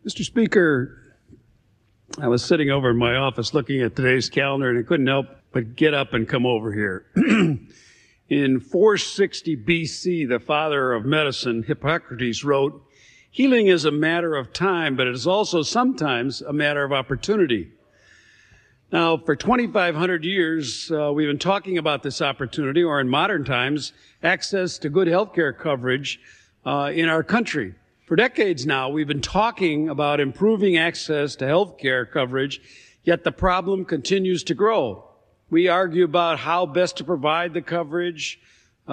Mr. Speaker, I was sitting over in my office looking at today's calendar, and I couldn't help but get up and come over here. In 460 BC, the father of medicine, Hippocrates, wrote, "Healing is a matter of time, but it is also sometimes a matter of opportunity." Now, for 2,500 years, we've been talking about this opportunity, or in modern times, access to good health care coverage in our country. For decades now, we've been talking about improving access to health care coverage, yet the problem continues to grow. We argue about how best to provide the coverage,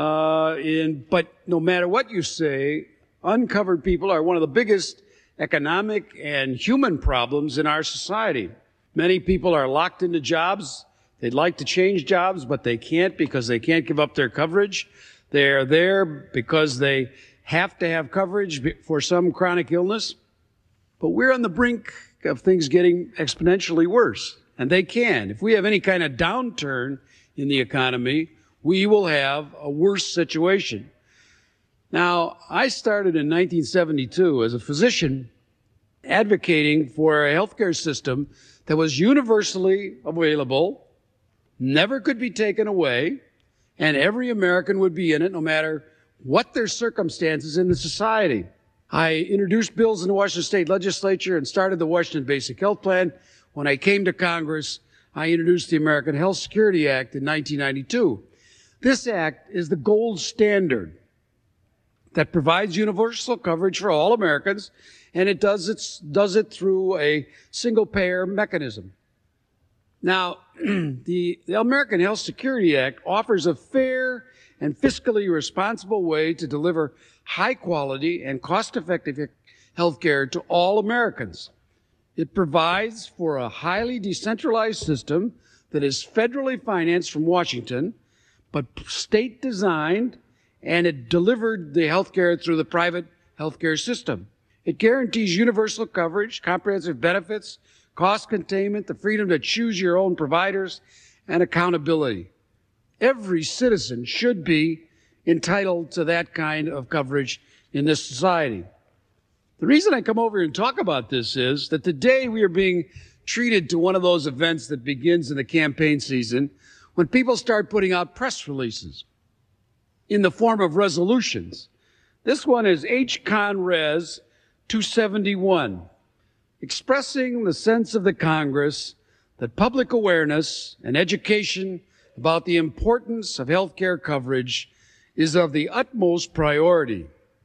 but no matter what you say, uncovered people are one of the biggest economic and human problems in our society. Many people are locked into jobs. They'd like to change jobs, but they can't because they can't give up their coverage. They're there because they have to have coverage for some chronic illness. But we're on the brink of things getting exponentially worse. And they can. If we have any kind of downturn in the economy, we will have a worse situation. Now, I started in 1972 as a physician advocating for a healthcare system that was universally available, never could be taken away, and every American would be in it no matter what their circumstances in the society. I introduced bills in the Washington State Legislature and started the Washington Basic Health Plan. When I came to Congress, I introduced the American Health Security Act in 1992. This act is the gold standard that provides universal coverage for all Americans, and it does it through a single-payer mechanism. Now, the American Health Security Act offers a fair and fiscally responsible way to deliver high-quality and cost-effective health care to all Americans. It provides for a highly decentralized system that is federally financed from Washington, but state-designed, and it delivered the health care through the private health care system. It guarantees universal coverage, comprehensive benefits, cost containment, the freedom to choose your own providers, and accountability. Every citizen should be entitled to that kind of coverage in this society. The reason I come over here and talk about this is that today we are being treated to one of those events that begins in the campaign season when people start putting out press releases in the form of resolutions. This one is H-Con Res 271, expressing the sense of the Congress that public awareness and education about the importance of health care coverage is of the utmost priority,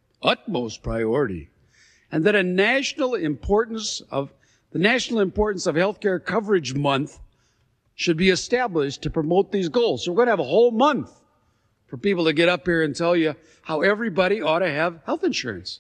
and that the national importance of Health Care Coverage Month should be established to promote these goals. So we're going to have a whole month for people to get up here and tell you how everybody ought to have health insurance.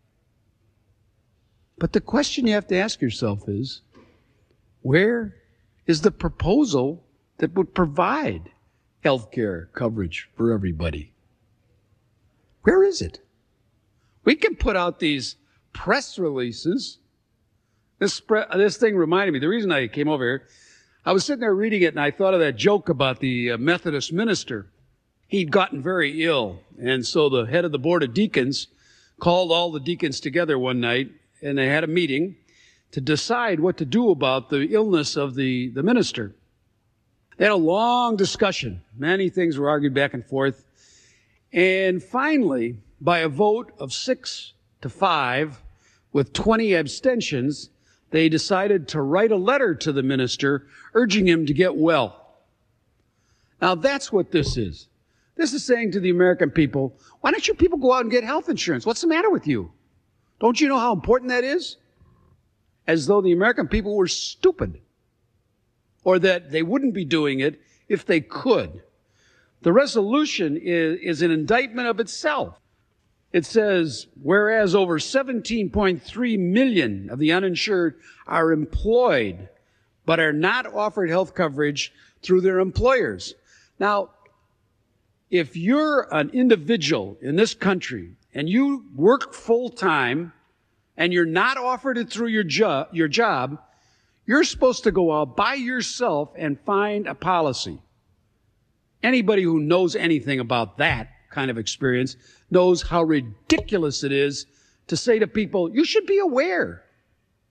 But the question you have to ask yourself is, where is the proposal that would provide health care coverage for everybody? Where is it? We can put out these press releases. This thing reminded me, the reason I came over here, I was sitting there reading it and I thought of that joke about the Methodist minister. He'd gotten very ill, and so the head of the board of deacons called all the deacons together one night, and they had a meeting to decide what to do about the illness of the minister. They had a long discussion. Many things were argued back and forth. And finally, by a vote of 6-5, with 20 abstentions, they decided to write a letter to the minister urging him to get well. Now, that's what this is. This is saying to the American people, why don't you people go out and get health insurance? What's the matter with you? Don't you know how important that is? As though the American people were stupid, or that they wouldn't be doing it if they could. The resolution is an indictment of itself. It says, whereas over 17.3 million of the uninsured are employed, but are not offered health coverage through their employers. Now, if you're an individual in this country and you work full-time and you're not offered it through your job, you're supposed to go out by yourself and find a policy. Anybody who knows anything about that kind of experience knows how ridiculous it is to say to people, you should be aware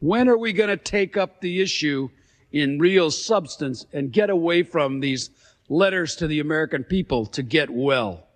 When are we going to take up the issue in real substance and get away from these letters to the American people to get well?